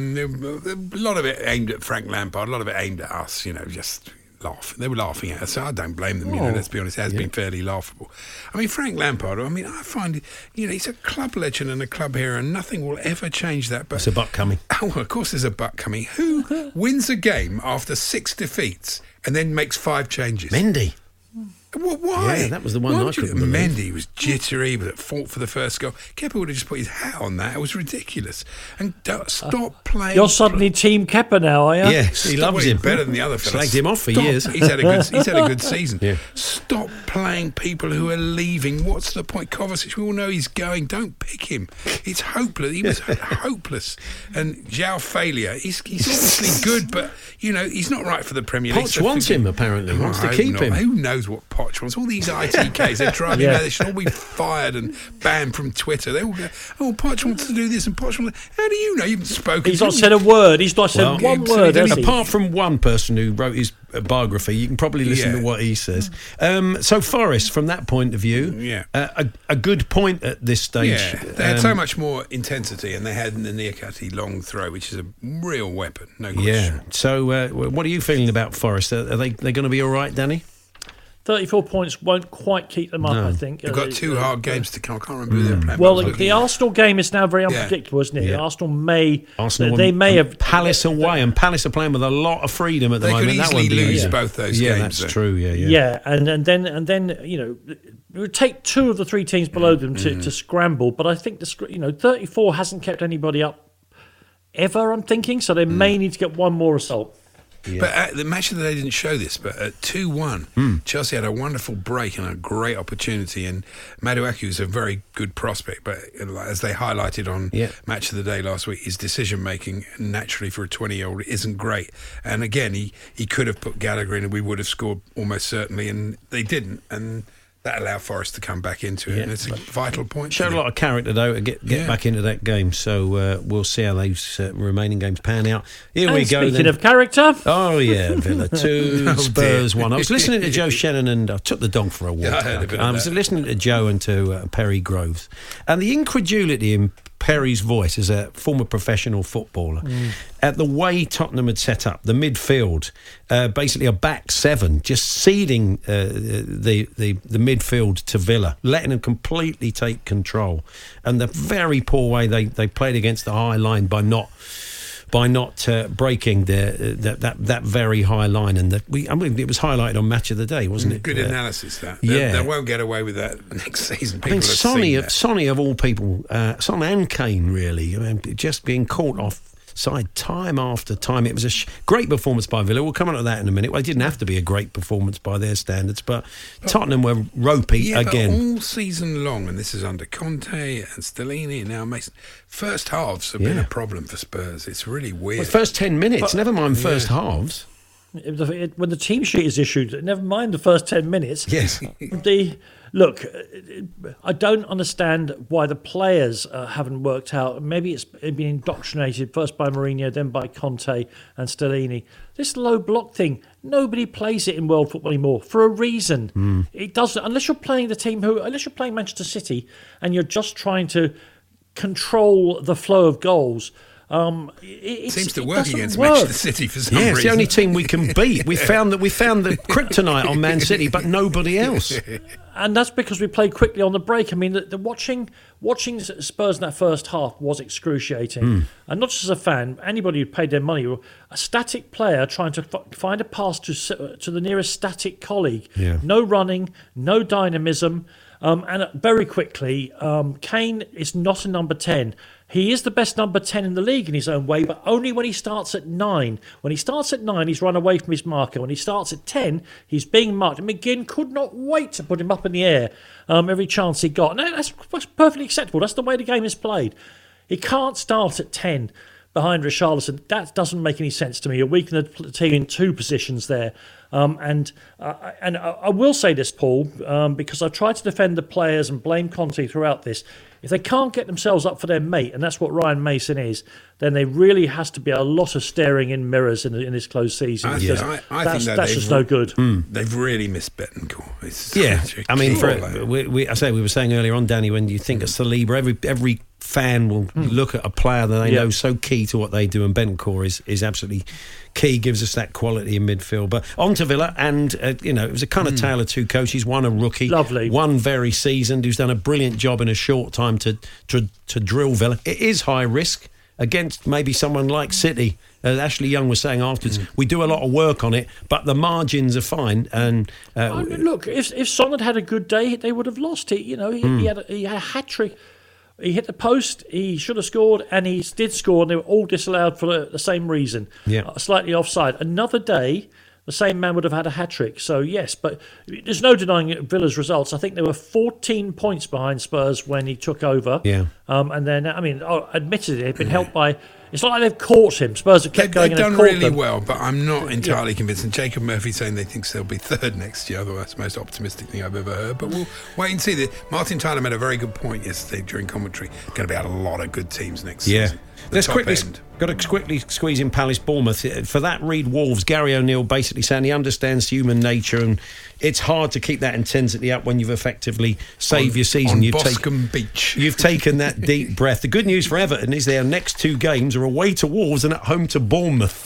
A lot of it aimed at Frank Lampard, a lot of it aimed at us, just laugh. They were laughing at us, so I don't blame them, let's be honest, it has been fairly laughable. I mean, Frank Lampard, I find, he's a club legend and a club hero, and nothing will ever change that. But there's a buck coming. Oh, of course there's a buck coming. Who wins a game after 6 defeats and then makes 5 changes? Mendy. Why? Yeah, that was the one I couldn't believe. Mendy was jittery, was at fault for the first goal. Kepa would have just put his hat on that. It was ridiculous. And stop playing. You're suddenly Team Kepa now, are you? Yes, he loves him. Better than the other fellas. Slagged him off for years. He's had a good season. Yeah. Stop playing people who are leaving. What's the point? Kovacic, we all know he's going. Don't pick him. It's hopeless. He was hopeless. And João failure. He's obviously good, but he's not right for the Premier League. Poch wants him apparently. Wants to keep him. Who knows what Poch wants? All these ITKs, they're driving mad. They should all be fired and banned from Twitter. They all go, Poch wants to do this and Poch wants to... How do you know? You haven't spoken. He's not said a word. He's not said one word, has he? Apart from one person who wrote his biography, you can probably listen to what he says. So Forest, from that point of view, a good point at this stage. Yeah, they had so much more intensity, and they had the Niakate long throw, which is a real weapon, no question. Yeah. So what are you feeling about Forest? Are they going to be all right, Danny? 34 points won't quite keep them up, I think. They've got 2 hard games to come. I can't remember who they're playing. Well, the Arsenal game is now very unpredictable, isn't it? Yeah. Arsenal may have Palace away, and Palace are playing with a lot of freedom at the moment. They could easily lose both those games. Yeah, that's true. Yeah, and then it would take 2 of the 3 teams below them to scramble. But I think 34 hasn't kept anybody up ever. I'm thinking so they may need to get one more result. Yeah. But the match today didn't show this, but at 2-1, Chelsea had a wonderful break and a great opportunity, and Madueke is a very good prospect, but as they highlighted on Match of the Day last week, his decision-making, naturally for a 20-year-old, isn't great. And again, he could have put Gallagher in and we would have scored almost certainly, and they didn't, and that allowed Forest to come back into it, and it's a vital point. Showed a lot of character, though, to get back into that game, so we'll see how those remaining games pan out. Here we go. Speaking of character... Oh, yeah, Villa 2, Spurs 1. I was listening to Joe Shannon, and I took the dog for a walk. Yeah, I heard a bit of I was listening to Joe and to Perry Groves, and the incredulity in Perry's voice as a former professional footballer at the way Tottenham had set up the midfield, basically a back seven, just ceding the midfield to Villa, letting them completely take control, and the very poor way they played against the high line by not breaking that very high line, and it was highlighted on Match of the Day, wasn't it? Good analysis. That they won't get away with that next season. I mean, Sonny of all people, Son and Kane really, just being caught off side time after time. It was a great performance by Villa. We'll come on to that in a minute. Well, it didn't have to be a great performance by their standards, but Tottenham were ropey again. But all season long, and this is under Conte and Stellini and now Mason, first halves have been a problem for Spurs. It's really weird. Well, first 10 minutes, never mind first halves. When the team sheet is issued, never mind the first 10 minutes. Yes. Look, I don't understand why the players haven't worked out. Maybe it's been indoctrinated first by Mourinho, then by Conte and Stellini. This low block thing, nobody plays it in world football anymore for a reason. It doesn't, unless you're playing Manchester City and you're just trying to control the flow of goals. It seems to work against Manchester City for some reason. It's the only team we can beat. We found the kryptonite on Man City, but nobody else. And that's because we played quickly on the break. I mean, the watching Spurs in that first half was excruciating. And not just as a fan, anybody who paid their money, a static player trying to find a pass to the nearest static colleague. Yeah. No running, no dynamism. And very quickly, Kane is not a number 10. He is the best number 10 in the league in his own way, but only when he starts at 9. When he starts at 9, he's run away from his marker. When he starts at 10, he's being marked. And McGinn could not wait to put him up in the air every chance he got. No, that's perfectly acceptable. That's the way the game is played. He can't start at 10 behind Richarlison. That doesn't make any sense to me. You're weakening the team in two positions there. And I will say this, Paul, because I've tried to defend the players and blame Conte throughout this. If they can't get themselves up for their mate, and that's what Ryan Mason is, then there really has to be a lot of staring in mirrors in this closed season. I think that's just no good. They've really missed Betancourt. We were saying earlier on, Danny, when you think of Saliba, every fan will look at a player that they know is so key to what they do, and Betancourt is absolutely key, gives us that quality in midfield. But on to Villa, and it was a kind of tale of two coaches. One a rookie, lovely, one very seasoned, who's done a brilliant job in a short time to drill Villa. It is high risk against maybe someone like City. Ashley Young was saying afterwards, we do a lot of work on it, but the margins are fine. And look, if Son had a good day, they would have lost it. He had a hat trick. He hit the post, he should have scored, and he did score, and they were all disallowed for the same reason. Slightly offside. Another day, the same man would have had a hat-trick. So, yes, but there's no denying Villa's results. I think they were 14 points behind Spurs when he took over. And then, admittedly, they've been helped by... It's not like they've caught him. Spurs have kept going and they've caught done really them. well, but I'm not entirely convinced. And Jacob Murphy saying they think they'll be third next year. Otherwise, that's the most optimistic thing I've ever heard. But we'll wait and see. Martin Tyler made a very good point yesterday during commentary. Going to be a lot of good teams next season. Let's quickly squeeze in Palace Bournemouth. For that, read Wolves. Gary O'Neill basically saying he understands human nature, and it's hard to keep that intensity up when you've effectively saved your season. On Boscombe Beach. You've taken that deep breath. The good news for Everton is their next two games are away to Wolves and at home to Bournemouth.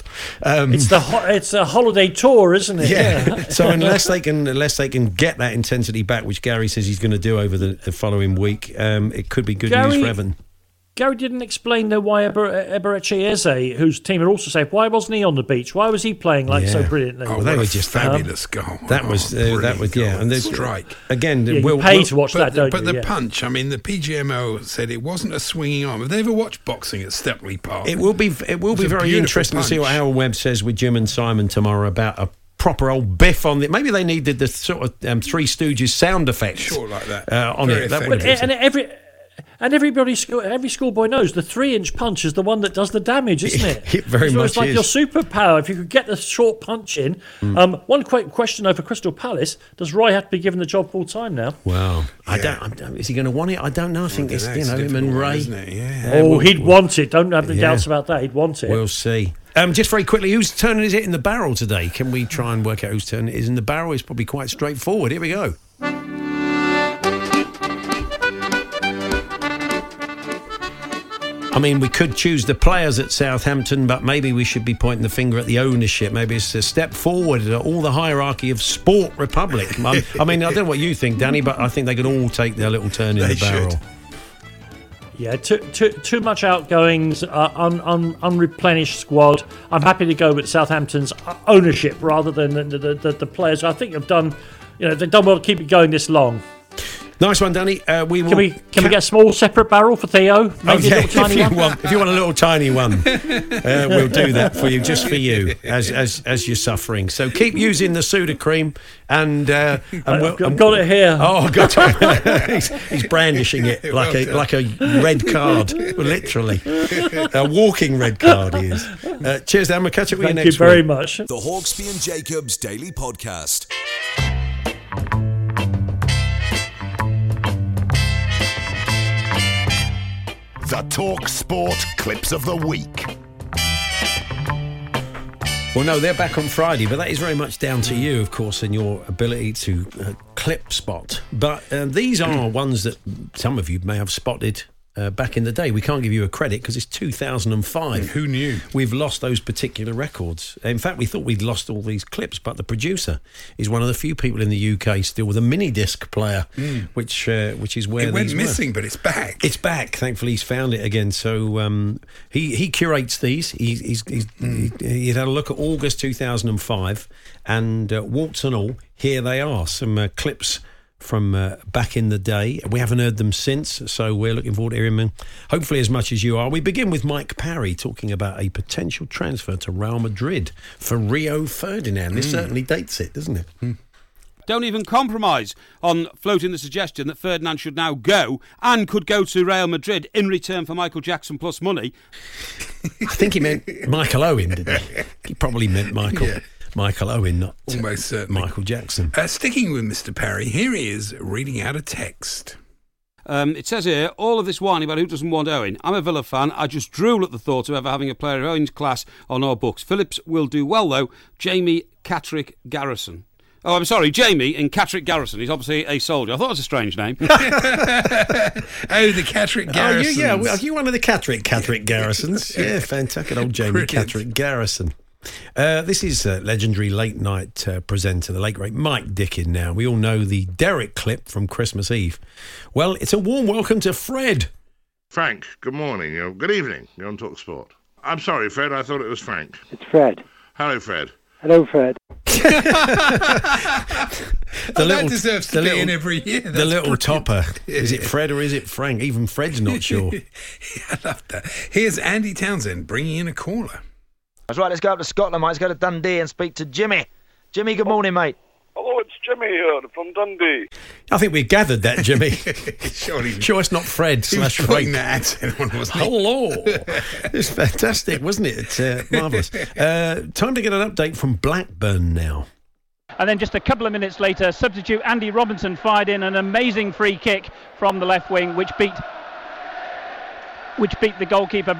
It's a holiday tour, isn't it? Yeah. So unless they can get that intensity back, which Gary says he's going to do over the following week, it could be good news for Everton. Gary didn't explain why Eberechi Eze, whose team had also saved, why wasn't he on the beach? Why was he playing so brilliantly? Oh, they were just fabulous goal. That was and the strike again. You pay to watch that, don't you? But the punch. I mean, the PGMO said it wasn't a swinging arm. Have they ever watched boxing at Stepney Park? It will be very interesting to see what Howard Webb says with Jim and Simon tomorrow about a proper old biff on it. Maybe they needed the sort of Three Stooges sound effect. Sure, like that on very it. That would every schoolboy knows the 3-inch punch is the one that does the damage, isn't it? It very much it's like is. your superpower. If you could get the short punch in. One quick question though for Crystal Palace: does Roy have to be given the job full time now? Well, I don't. Is he going to want it? I don't know. I think it's him and Ray. Isn't it? He'd want it. Don't have any doubts about that. He'd want it. We'll see. Just very quickly, whose turn is it in the barrel today? Can we try and work out whose turn it is in the barrel? It's probably quite straightforward. Here we go. I mean, we could choose the players at Southampton, but maybe we should be pointing the finger at the ownership. Maybe it's a step forward at all the hierarchy of Sport Republic. I mean, I don't know what you think, Danny, but I think they could all take their little turn in the barrel. Should. Yeah, too much outgoings, unreplenished squad. I'm happy to go with Southampton's ownership rather than the players. I think they've done well to keep it going this long. Nice one, Danny. Can we get a small separate barrel for Theo? Maybe a little tiny one. If you want a little tiny one, we'll do that for you, just for you, as you're suffering. So keep using the Sudocreme, and I've got it here. Oh, got it. He's brandishing it like a red card, literally a walking red card. He is. Cheers, Dan. We'll catch up with you next week. Thank you very much. The Hawksbee and Jacobs Daily Podcast. The Talk Sport Clips of the Week. Well, no, they're back on Friday, but that is very much down to you, of course, and your ability to clip spot. But these are ones that some of you may have spotted back in the day. We can't give you a credit because it's 2005. Who knew? We've lost those particular records. In fact, we thought we'd lost all these clips, but the producer is one of the few people in the UK still with a mini disc player, which is where it went missing, but it's back. It's back. Thankfully, he's found it again. So he curates these. He's had a look at August 2005, and warts and all, here they are. Some clips from back in the day. We haven't heard them since, so we're looking forward to hearing them, hopefully as much as you are. We begin with Mike Parry talking about a potential transfer to Real Madrid for Rio Ferdinand. This certainly dates it, doesn't it? Don't even compromise on floating the suggestion that Ferdinand should now go and could go to Real Madrid in return for Michael Jackson plus money. I think he meant Michael Owen, didn't he? He probably meant Michael. Yeah. Michael Owen, not almost certainly Michael Jackson. Sticking with Mr. Parry, here he is reading out a text. It says here, all of this whining about who doesn't want Owen. I'm a Villa fan. I just drool at the thought of ever having a player of Owen's class on our books. Phillips will do well, though. Jamie Catterick Garrison. Oh, I'm sorry, Jamie in Catterick Garrison. He's obviously a soldier. I thought it was a strange name. The Catterick Garrisons. Oh, yeah. Are you one of the Catterick Garrisons? Yeah, fantastic. Old Jamie Catterick Garrison. This is legendary late-night presenter, the late great Mike Dickin now. We all know the Derek clip from Christmas Eve. Well, it's a warm welcome to Fred. Frank, good morning. Good evening. You're on Talk Sport. I'm sorry, Fred. I thought it was Frank. It's Fred. Hello, Fred. Hello, Fred. That deserves to be in every year. That's the little brilliant. Topper. Is it Fred or is it Frank? Even Fred's not sure. I love that. Here's Andy Townsend bringing in a caller. That's right, let's go up to Scotland, mate. Let's go to Dundee and speak to Jimmy. Jimmy, good morning, mate. Hello, it's Jimmy here from Dundee. I think we gathered that, Jimmy. Surely. Sure, it's not Fred He was / Frank. putting that accent on, wasn't he? Hello. It's fantastic, wasn't it? It's marvellous. Time to get an update from Blackburn now. And then just a couple of minutes later, substitute Andy Robinson fired in an amazing free kick from the left wing, which beat the goalkeeper,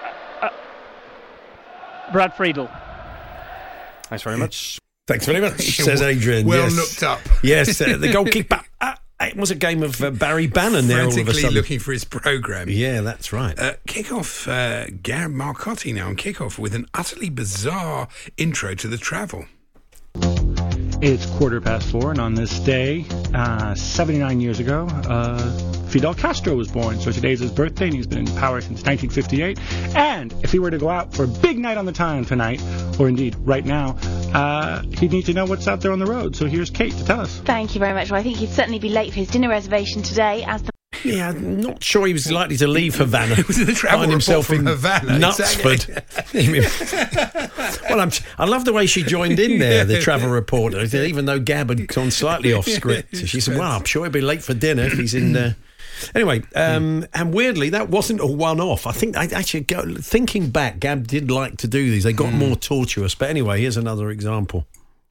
Brad Friedel. Thanks very much. Thanks very much, says Adrian. Well yes. looked up. Yes, the goalkeeper. It was a game of Barry Bannon there all of a Frantically sudden. looking for his programme. Yeah, that's right. Kick-off, Gareth Marcotti now on kick-off with an utterly bizarre intro to the travel. It's 4:15, and on this day, 79 years ago, Fidel Castro was born. So today's his birthday, and he's been in power since 1958. And if he were to go out for a big night on the town tonight, or indeed right now, he'd need to know what's out there on the road. So here's Kate to tell us. Thank you very much. Well, I think he'd certainly be late for his dinner reservation today, as the... Yeah, I'm not sure he was likely to leave Havana. It was the travel find himself report from in Havana. Knutsford. Well, I love the way she joined in there, the travel reporter, even though Gab had gone slightly off script. She said, well, I'm sure he'll be late for dinner if he's in there. Anyway, and weirdly, that wasn't a one-off. I think, thinking back, Gab did like to do these. They got more tortuous. But anyway, here's another example.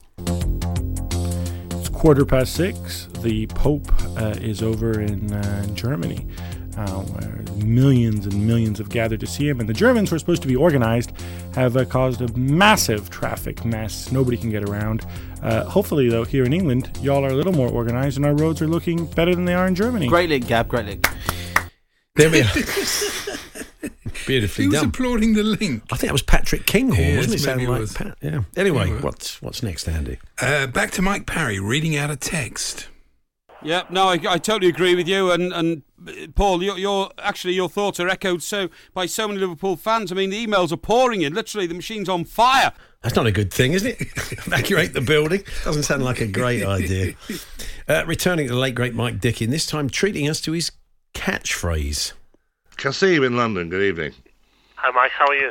6:15. The Pope is over in Germany, where millions and millions have gathered to see him. And the Germans, who are supposed to be organized, have caused a massive traffic mess. Nobody can get around. Hopefully, though, here in England, y'all are a little more organized, and our roads are looking better than they are in Germany. Great link, Gab. Great link. There we are. Beautifully Who was done. applauding the link? I think that was Patrick Kinghorn, Yes, wasn't it? maybe Sounded it like was. Pat. Yeah. Anyway, Yeah. what's next, Andy? Back to Mike Parry reading out a text. Yeah, no, I totally agree with you. And Paul, your thoughts are echoed by so many Liverpool fans. I mean, the emails are pouring in. Literally, the machine's on fire. That's not a good thing, isn't it? Evacuate the building. Doesn't sound like a great idea. Returning to the late, great Mike Dickin, this time treating us to his catchphrase. Kasim in London, good evening. Hi, Mike, how are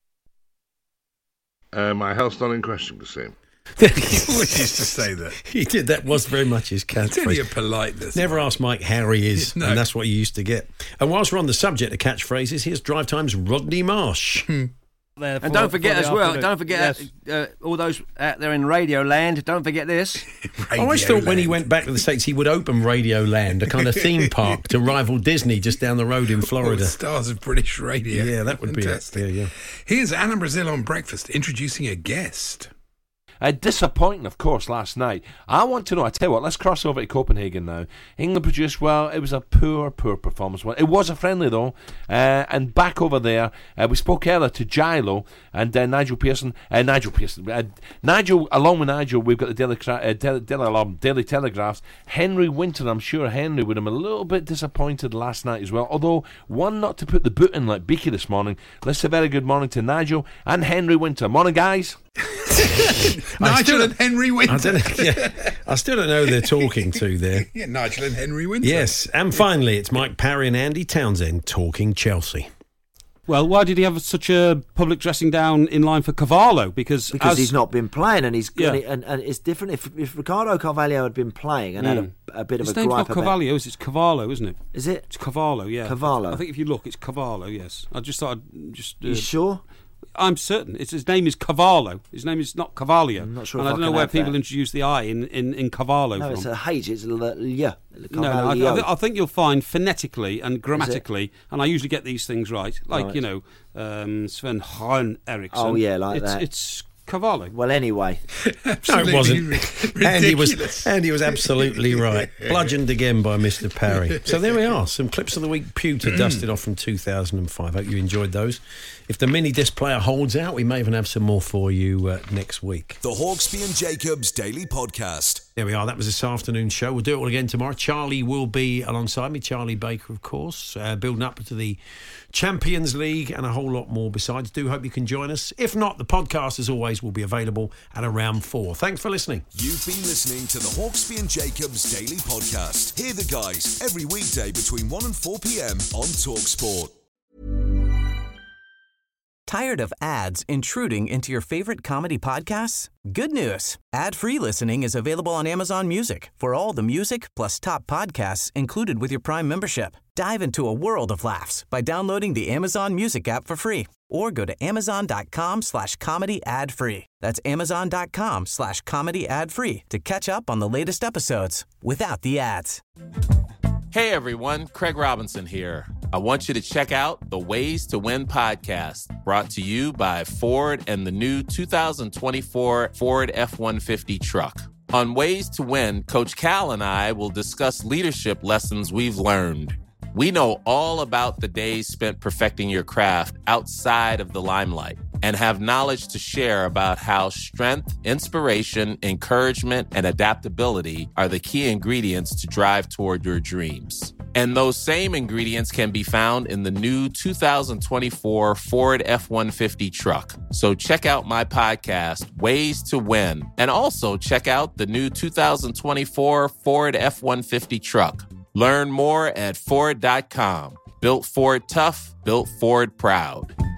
you? My health's not in question, Kasim. He always used to say that. He did. That was very much his It's only a catchphrase. politeness. Never ask Mike how he is, No. and that's what you used to get. And whilst we're on the subject of catchphrases, here's Drive Time's Rodney Marsh. And don't forget as well, all those out there in Radio Land, don't forget this. I always thought when he went back to the States, he would open Radio Land, a kind of theme park to rival Disney just down the road in Florida. Stars of British radio. Yeah, that would Fantastic. be it. Yeah. Here's Alan Brazil on Breakfast introducing a guest. Disappointing, of course, last night. I want to know, I tell you what, let's cross over to Copenhagen now. England produced, well, it was a poor performance. It was a friendly, though. And back over there, we spoke earlier to Gilo and Nigel Pearson. Nigel, along with Nigel, we've got the Daily Telegraphs. Henry Winter, I'm sure Henry would have been a little bit disappointed last night as well. Although, one not to put the boot in like Beaky this morning. Let's say a very good morning to Nigel and Henry Winter. Morning, guys. Nigel and Henry Winter. I still don't know who they're talking to there. Yeah, Nigel and Henry Winter. Yes, and finally, it's Mike Parry and Andy Townsend talking Chelsea. Well, why did he have such a public dressing down in line for Carvalho? Because he's not been playing, and and it's different. If Ricardo Carvalho had been playing and had a bit of his a gripe name's not about... Carvalho, it's Carvalho, isn't it? Is it? It's Carvalho, yeah. Carvalho. I think if you look, it's Carvalho. Yes, I just thought. You sure? I'm certain. His name is Carvalho. His name is not Carvalho. I'm not sure. And if I don't know can where have people that. introduce the I in Carvalho No, from. it's a H. It's yeah. No, I think you'll find phonetically and grammatically, and I usually get these things right. Like Sven Hahn Eriksson. Oh yeah, like that. It's Carvalho. Well, anyway. No, it wasn't. Andy was absolutely right. Bludgeoned again by Mr. Parry. So there we are. Some clips of the week pewter dusted off from 2005. Hope you enjoyed those. If the mini disc player holds out, we may even have some more for you next week. The Hawksby and Jacobs Daily Podcast. There we are. That was this afternoon's show. We'll do it all again tomorrow. Charlie will be alongside me. Charlie Baker, of course, building up to the Champions League and a whole lot more besides. Do hope you can join us. If not, the podcast, as always, will be available at around 4. Thanks for listening. You've been listening to the Hawksby and Jacobs Daily Podcast. Hear the guys every weekday between 1 and 4 p.m. on TalkSport. Tired of ads intruding into your favorite comedy podcasts? Good news. Ad-free listening is available on Amazon Music for all the music plus top podcasts included with your Prime membership. Dive into a world of laughs by downloading the Amazon Music app for free or go to amazon.com/comedy ad-free. That's amazon.com/comedy ad-free to catch up on the latest episodes without the ads. Hey everyone, Craig Robinson here. I want you to check out the Ways to Win podcast, brought to you by Ford and the new 2024 Ford F-150 truck. On Ways to Win, Coach Cal and I will discuss leadership lessons we've learned. We know all about the days spent perfecting your craft outside of the limelight and have knowledge to share about how strength, inspiration, encouragement, and adaptability are the key ingredients to drive toward your dreams. And those same ingredients can be found in the new 2024 Ford F-150 truck. So check out my podcast, Ways to Win, and also check out the new 2024 Ford F-150 truck. Learn more at Ford.com. Built Ford tough, built Ford proud.